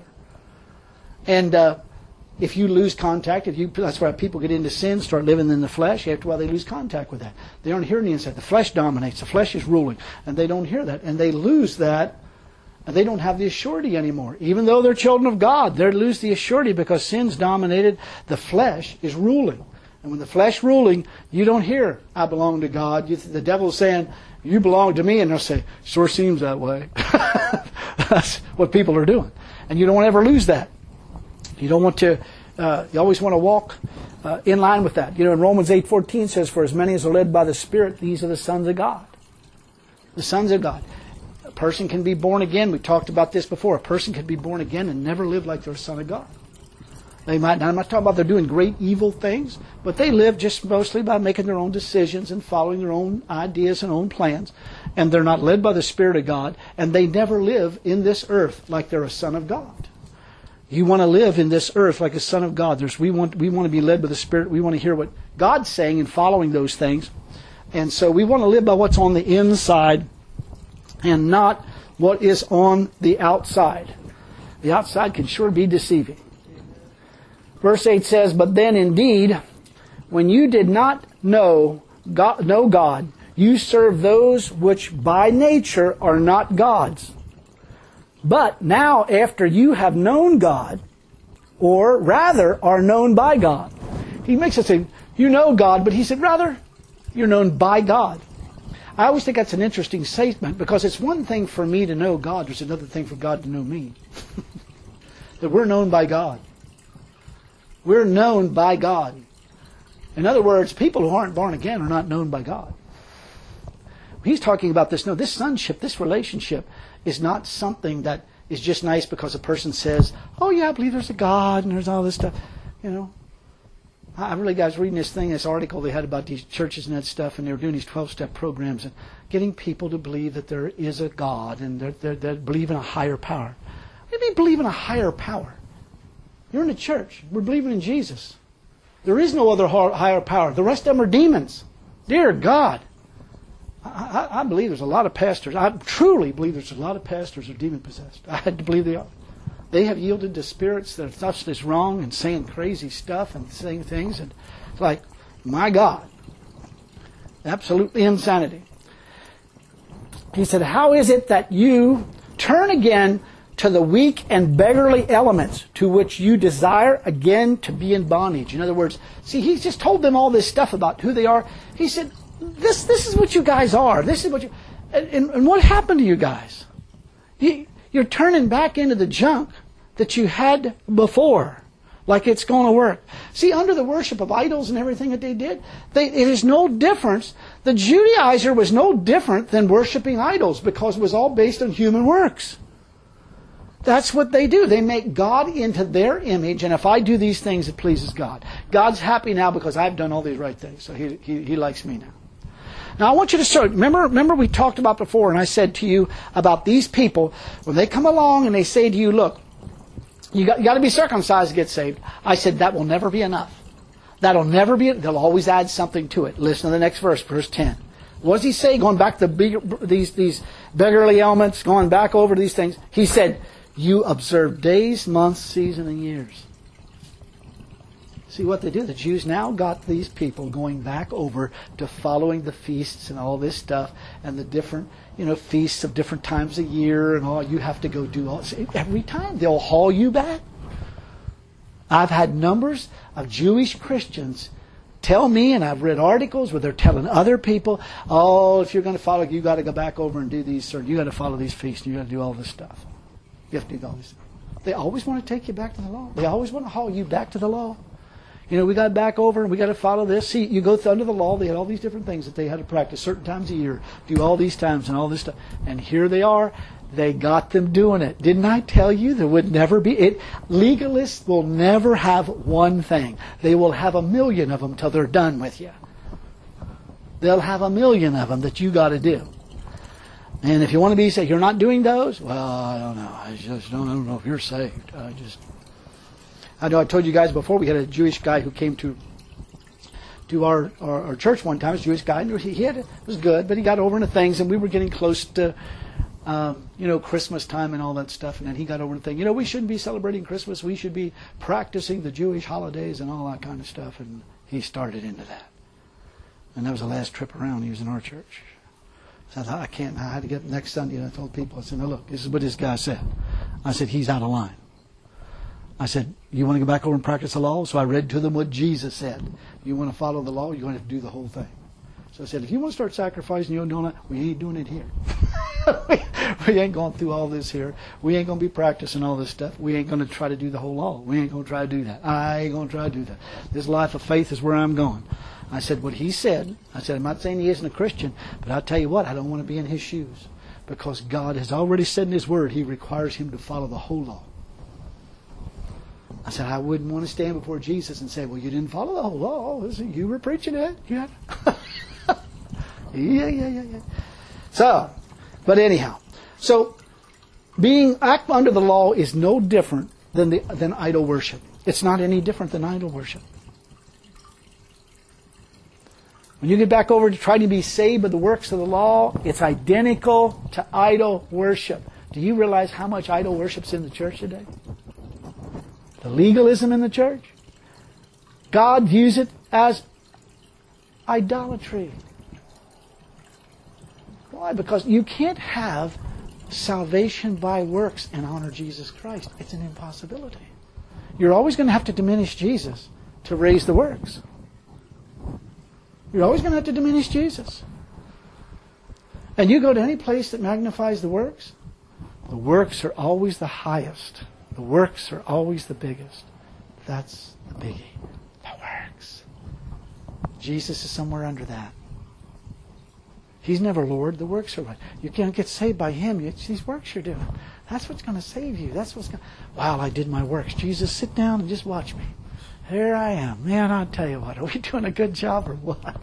And uh, if you lose contact, if you that's why people get into sin, start living in the flesh. After a while, they lose contact with that. They aren't hearing the inside. The flesh dominates. The flesh is ruling, and they don't hear that, and they lose that. And they don't have the assurity anymore. Even though they're children of God, they lose the assurity because sin's dominated. The flesh is ruling. And when the flesh ruling, you don't hear, I belong to God. You, the devil's saying, you belong to me. And they'll say, sure seems that way. That's what people are doing. And you don't want to ever lose that. You don't want to, uh, you always want to walk uh, in line with that. You know, in Romans eight fourteen says, for as many as are led by the Spirit, these are the sons of God. The sons of God. A person can be born again. We talked about this before. A person can be born again and never live like they're a son of God. They might, now I'm not talking about they're doing great evil things, but they live just mostly by making their own decisions and following their own ideas and own plans. And they're not led by the Spirit of God, and they never live in this earth like they're a son of God. You want to live in this earth like a son of God. There's, we want we want to be led by the Spirit. We want to hear what God's saying and following those things. And so we want to live by what's on the inside and not what is on the outside. The outside can sure be deceiving. Verse eight says, but then indeed, when you did not know God, know God, you serve those which by nature are not gods. But now after you have known God, or rather are known by God. He makes us say, you know God, but he said, rather, you're known by God. I always think that's an interesting statement because it's one thing for me to know God, there's another thing for God to know me. That we're known by God. We're known by God. In other words, people who aren't born again are not known by God. He's talking about this. No, this sonship, this relationship is not something that is just nice because a person says, oh yeah, I believe there's a God and there's all this stuff. You know, I really, guys, reading this thing, this article they had about these churches and that stuff, and they were doing these twelve-step programs and getting people to believe that there is a God and they're, they're, they believe in a higher power. What do you mean believe in a higher power? You're in the church. We're believing in Jesus. There is no other higher power. The rest of them are demons. Dear God. I, I, I believe there's a lot of pastors. I truly believe there's a lot of pastors who are demon-possessed. I had to believe they are. They have yielded to spirits that have touched this wrong and saying crazy stuff and saying things. And it's like, my God. Absolutely insanity. He said, how is it that you turn again to the weak and beggarly elements to which you desire again to be in bondage? In other words, see, he just told them all this stuff about who they are. He said, this this is what you guys are. This is what you... And, and what happened to you guys? You, you're turning back into the junk that you had before, like it's going to work. See, under the worship of idols and everything that they did, they, it is no difference. The Judaizer was no different than worshiping idols because it was all based on human works. That's what they do. They make God into their image, and if I do these things, it pleases God. God's happy now because I've done all these right things, so He, he, he likes me now. Now, I want you to start. Remember, remember we talked about before, and I said to you about these people, when they come along and they say to you, look, you got, you got to be circumcised to get saved. I said, that will never be enough. That'll never be, they'll always add something to it. Listen to the next verse, verse ten. What does he say, going back to big, these, these beggarly elements, going back over these things? He said, you observe days, months, seasons, and years. See what they do? The Jews now got these people going back over to following the feasts and all this stuff and the different, you know, feasts of different times of year and all. You have to go do all. Every time they'll haul you back. I've had numbers of Jewish Christians tell me, and I've read articles where they're telling other people, oh, if you're going to follow, you got to go back over and do these, or you got to follow these feasts, and you got to do all this stuff. You have to do all this. They always want to take you back to the law. They always want to haul you back to the law. You know, we got back over and we got to follow this. See, you go under the law. They had all these different things that they had to practice certain times a year, do all these times and all this stuff. And here they are. They got them doing it. Didn't I tell you there would never be it? Legalists will never have one thing. They will have a million of them till they're done with you. They'll have a million of them that you got to do. And if you want to be saved, you're not doing those? Well, I don't know. I just don't, I don't know if you're saved. I just... I know I told you guys before, we had a Jewish guy who came to to our, our, our church one time. He was a Jewish guy, and he, he had, it was good, but he got over into things, and we were getting close to, um, you know, Christmas time and all that stuff, and then he got over into things. You know, we shouldn't be celebrating Christmas. We should be practicing the Jewish holidays and all that kind of stuff, and he started into that. And that was the last trip around. He was in our church. So I thought, I can't, I had to get next Sunday, and I told people, I said, now look, this is what this guy said. I said, he's out of line. I said, you want to go back over and practice the law? So I read to them what Jesus said. You want to follow the law? You're going to have to do the whole thing. So I said, if you want to start sacrificing, you know, we ain't doing it here. We ain't going through all this here. We ain't going to be practicing all this stuff. We ain't going to try to do the whole law. We ain't going to try to do that. I ain't going to try to do that. This life of faith is where I'm going. I said, what he said, I said, I'm not saying he isn't a Christian, but I'll tell you what, I don't want to be in his shoes. Because God has already said in his word, he requires him to follow the whole law. I said, I wouldn't want to stand before Jesus and say, well, you didn't follow the whole law. You were preaching it. Yeah, yeah, yeah, yeah, yeah. So, but anyhow. So, being act under the law is no different than the, than idol worship. It's not any different than idol worship. When you get back over to trying to be saved by the works of the law, it's identical to idol worship. Do you realize how much idol worship's in the church today? The legalism in the church. God views it as idolatry. Why? Because you can't have salvation by works and honor Jesus Christ. It's an impossibility. You're always going to have to diminish Jesus to raise the works. You're always going to have to diminish Jesus. And you go to any place that magnifies the works, the works are always the highest. The works are always the biggest. That's the biggie. The works. Jesus is somewhere under that. He's never Lord. The works are right. You can't get saved by Him. It's these works you're doing. That's what's going to save you. That's what's going to... Wow, I did my works. Jesus, sit down and just watch me. Here I am. Man, I'll tell you what. Are we doing a good job or what?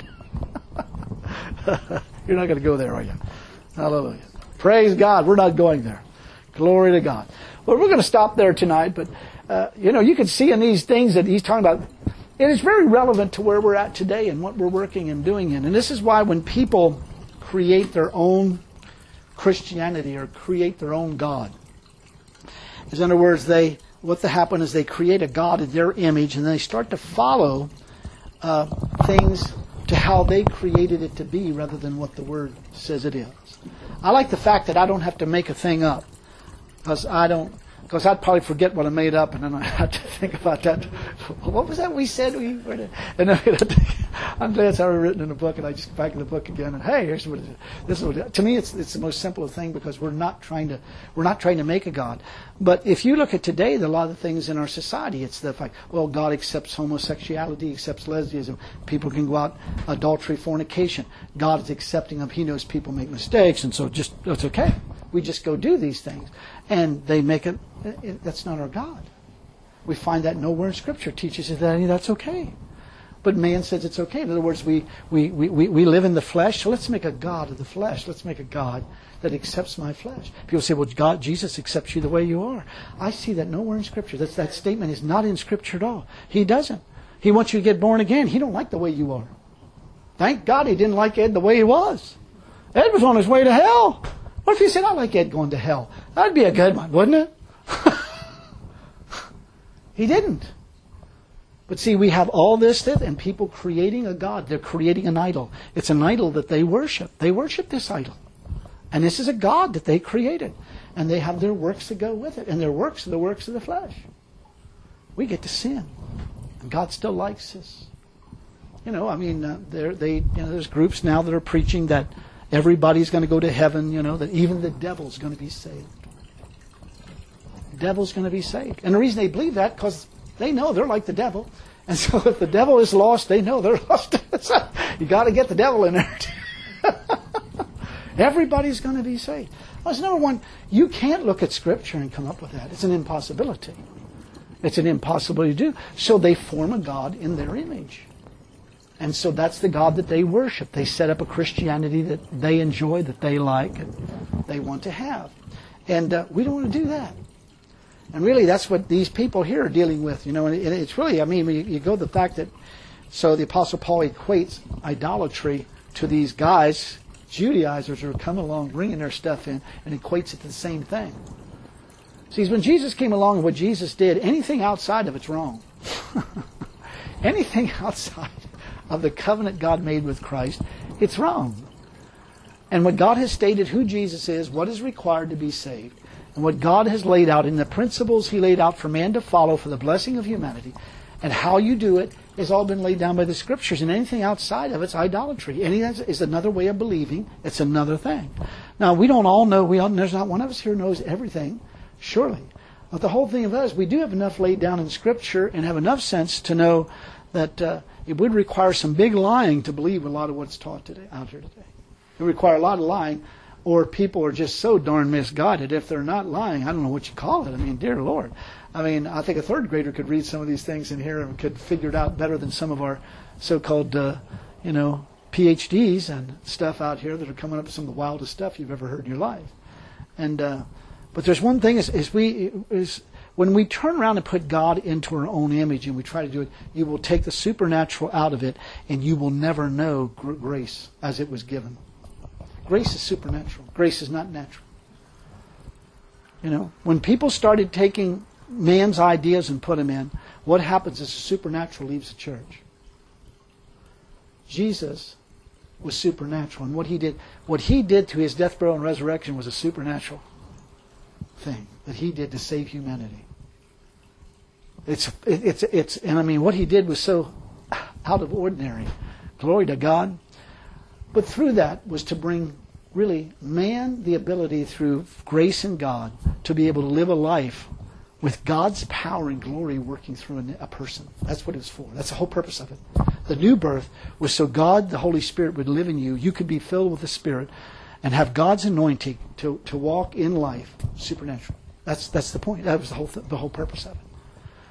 You're not going to go there, are you? Hallelujah. Praise God. We're not going there. Glory to God. Well, we're going to stop there tonight, but, uh, you know, you can see in these things that he's talking about, it is very relevant to where we're at today and what we're working and doing in. And this is why when people create their own Christianity or create their own God, is in other words, they what the happen is they create a God in their image and they start to follow uh, things to how they created it to be rather than what the Word says it is. I like the fact that I don't have to make a thing up because I don't. Because I'd probably forget what I made up, and then I had to think about that. What was that we said? We and then I'm glad it's already written in the book, and I just go back in the book again. And hey, here's what it is. This is what it is. To me, it's it's the most simple thing because we're not trying to we're not trying to make a God. But if you look at today, there are a lot of things in our society. It's the fact, well, God accepts homosexuality, accepts lesbianism. People can go out adultery, fornication. God is accepting of. He knows people make mistakes, and so just it's okay. We just go do these things, and they make it. That's not our God. We find that nowhere in Scripture teaches us that that's okay. But man says it's okay. In other words, we, we, we, we live in the flesh, so let's make a God of the flesh. Let's make a God that accepts my flesh. People say, well, God, Jesus accepts you the way you are. I see that nowhere in Scripture. That's, that statement is not in Scripture at all. He doesn't. He wants you to get born again. He don't like the way you are. Thank God he didn't like Ed the way he was. Ed was on his way to hell. What if he said, I like Ed going to hell? That'd be a good one, wouldn't it? He didn't. But see, we have all this and people creating a God. They're creating an idol. It's an idol that they worship. They worship this idol. And this is a God that they created. And they have their works that go with it. And their works are the works of the flesh. We get to sin. And God still likes us. You know, I mean, uh, they, you know, there's groups now that are preaching that everybody's going to go to heaven, you know, that even the devil's going to be saved. The devil's going to be saved. And the reason they believe that, because they know they're like the devil. And so if the devil is lost, they know they're lost. So you got to get the devil in there. Everybody's going to be saved. Well, number one, you can't look at Scripture and come up with that. It's an impossibility. It's an impossibility to do. So they form a God in their image. And so that's the God that they worship. They set up a Christianity that they enjoy, that they like, and they want to have. And uh, we don't want to do that. And really, that's what these people here are dealing with. You know, and it's really, I mean, you, you go to the fact that, so the Apostle Paul equates idolatry to these guys, Judaizers, who are coming along, bringing their stuff in, and equates it to the same thing. See, when Jesus came along and what Jesus did, anything outside of it's wrong. Anything outside of the covenant God made with Christ, it's wrong. And what God has stated who Jesus is, what is required to be saved, and what God has laid out in the principles He laid out for man to follow for the blessing of humanity, and how you do it has all been laid down by the Scriptures. And anything outside of it's idolatry. Anything is another way of believing. It's another thing. Now, we don't all know, we all, there's not one of us here knows everything, surely. But the whole thing of us, we do have enough laid down in Scripture and have enough sense to know that uh, it would require some big lying to believe a lot of what's taught today, out here today. It would require a lot of lying, or people are just so darn misguided. If they're not lying, I don't know what you call it. I mean, dear Lord. I mean, I think a third grader could read some of these things in here and could figure it out better than some of our so-called, uh, you know, P H Ds and stuff out here that are coming up with some of the wildest stuff you've ever heard in your life. And uh, but there's one thing is, is we is when we turn around and put God into our own image and we try to do it, you will take the supernatural out of it, and you will never know gr- grace as it was given. Grace is supernatural. Grace is not natural. You know, when people started taking man's ideas and put them in, what happens is the supernatural leaves the church. Jesus was supernatural, and what he did, what he did to his death, burial, and resurrection was a supernatural thing that he did to save humanity. It's it's it's and I mean what he did was so out of ordinary. Glory to God. But through that was to bring really man the ability through grace in God to be able to live a life with God's power and glory working through a person. That's what it was for. That's the whole purpose of it. The new birth was so God, the Holy Spirit, would live in you. You could be filled with the Spirit and have God's anointing to, to walk in life supernatural. That's that's the point. That was the whole th- the whole purpose of it.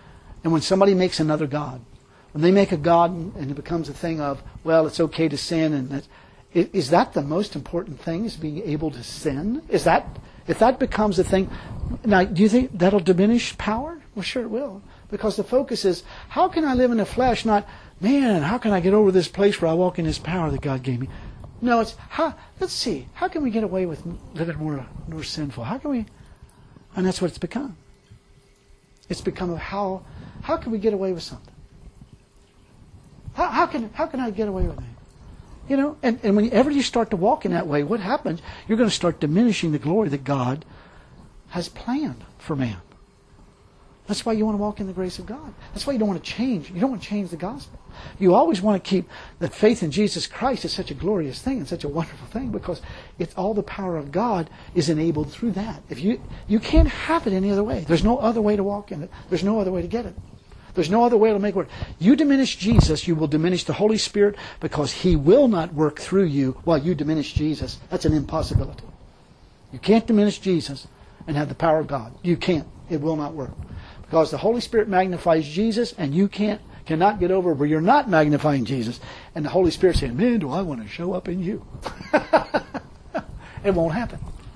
And when somebody makes another god, when they make a god and it becomes a thing of, well, it's okay to sin, and that, is that the most important thing, is being able to sin? Is that, if that becomes a thing, now, do you think that'll diminish power? Well, sure it will. Because the focus is, how can I live in the flesh? Not, man, how can I get over this place where I walk in this power that God gave me? No, it's, how, let's see, how can we get away with living more, more sinful? How can we, and that's what it's become. It's become of how, how can we get away with something? How, how can, how can I get away with that? You know, and, and whenever you start to walk in that way, what happens? You're going to start diminishing the glory that God has planned for man. That's why you want to walk in the grace of God. That's why you don't want to change. You don't want to change the gospel. You always want to keep that faith in Jesus Christ is such a glorious thing and such a wonderful thing, because it's all the power of God is enabled through that. If you you can't have it any other way. There's no other way to walk in it. There's no other way to get it. There's no other way to make it work. You diminish Jesus, you will diminish the Holy Spirit, because He will not work through you while you diminish Jesus. That's an impossibility. You can't diminish Jesus and have the power of God. You can't. It will not work. Because the Holy Spirit magnifies Jesus, and you can't cannot get over where you're not magnifying Jesus. And the Holy Spirit saying, man, do I want to show up in you. It won't happen.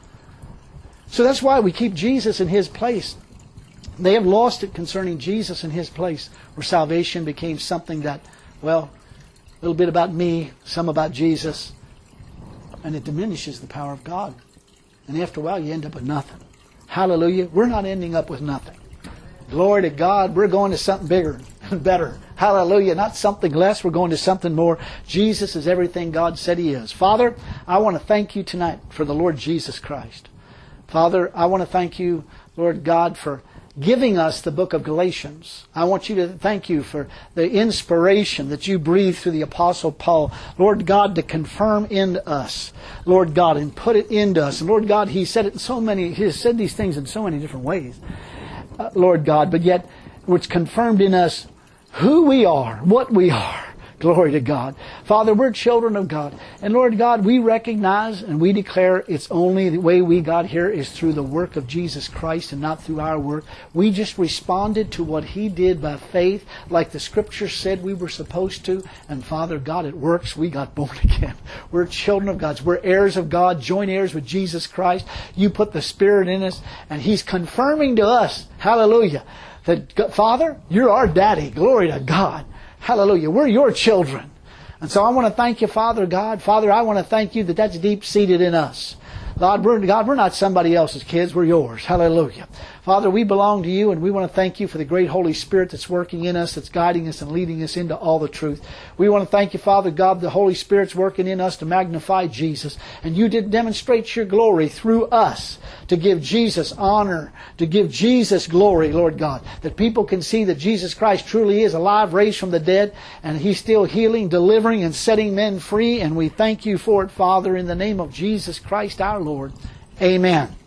So that's why we keep Jesus in His place. They have lost it concerning Jesus in His place, where salvation became something that, well, a little bit about me, some about Jesus, and it diminishes the power of God. And after a while, you end up with nothing. Hallelujah. We're not ending up with nothing. Glory to God. We're going to something bigger and better. Hallelujah. Not something less. We're going to something more. Jesus is everything God said He is. Father, I want to thank You tonight for the Lord Jesus Christ. Father, I want to thank You, Lord God, for giving us the book of Galatians. I want You to thank You for the inspiration that You breathed through the Apostle Paul. Lord God, to confirm in us, Lord God, and put it into us. And Lord God, He said it in so many, He has said these things in so many different ways, uh, Lord God, but yet it's confirmed in us who we are, what we are. Glory to God. Father, we're children of God. And Lord God, we recognize and we declare it's only the way we got here is through the work of Jesus Christ and not through our work. We just responded to what He did by faith, like the Scripture said we were supposed to. And Father God, it works. We got born again. We're children of God. We're heirs of God, joint heirs with Jesus Christ. You put the Spirit in us, and He's confirming to us, hallelujah, that Father, You're our daddy. Glory to God. Hallelujah. We're Your children. And so I want to thank You, Father God. Father, I want to thank You that that's deep-seated in us. God we're, God, we're not somebody else's kids. We're Yours. Hallelujah. Father, we belong to You, and we want to thank You for the great Holy Spirit that's working in us, that's guiding us and leading us into all the truth. We want to thank You, Father God, the Holy Spirit's working in us to magnify Jesus. And You did demonstrate Your glory through us to give Jesus honor, to give Jesus glory, Lord God. That people can see that Jesus Christ truly is alive, raised from the dead, and He's still healing, delivering, and setting men free. And we thank You for it, Father, in the name of Jesus Christ our Lord. Amen.